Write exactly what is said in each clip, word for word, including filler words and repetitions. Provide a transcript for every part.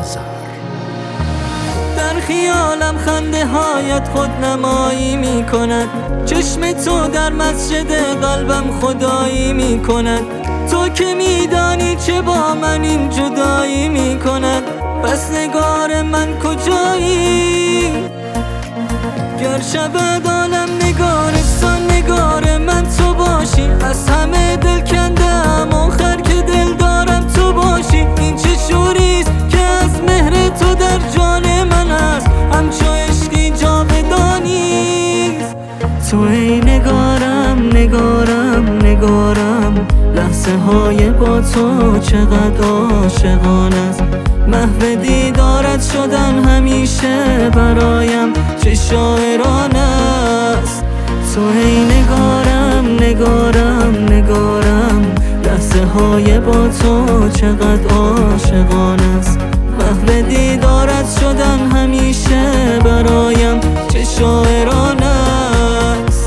آذر. در خیالم خنده هایت خود نمایی می کند، چشم تو در مسجد قلبم خدایی می کند. تو که می دانی چه با من این جدایی می کند، پس نگار من کجایی؟ گر شود عالم نگارستان، نگار من تو باشی. از همه دل کندم آخر که دل دارم تو باشی. این چه شوریست که از مهر تو در جان من است، همچو عشقی جاودانیست. تو ای نگارم نگارم نگارم، لحظه های با تو چقدر عاشقانه است. محو دیدارت شدن همیشه برایم چه شاعرانه است. تو ای نگارم نگارم نگارم، لحظه های با تو چقدر عاشقانه است. محو دیدارت شدن همیشه برایم چه شاعرانه است.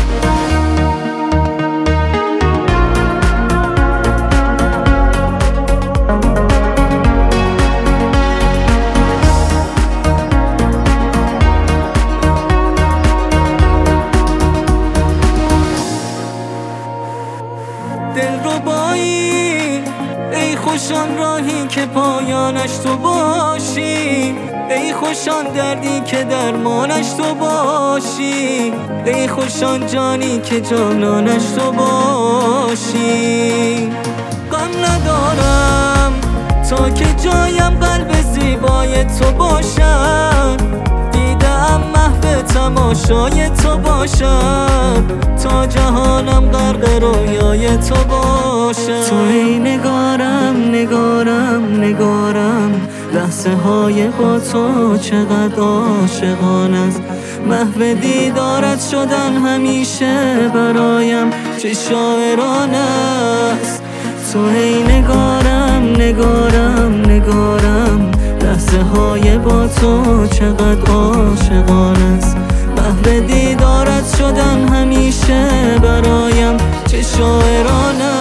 دلربایی ای خوشان راهی که پایانش تو باشی، ای خوشان دردی که درمانش تو باشی، ای خوشان جانی که جانانش تو باشی. غم ندارم تا که جایم قلب زیبای تو باشم، دیدم محو تماشای تو باشم، تا جهانم غرق رویای تو باشم. تو ای نگارم نگارم نگارم، لحظه های با تو چقدر عاشقانه است. محو دیدارت شدن همیشه برایم چه شاعرانه است. تو ای نگارم نگارم نگارم، لحظه های با تو چقدر عاشقانه است. محو دیدارت شدن همیشه برایم چه شاعرانه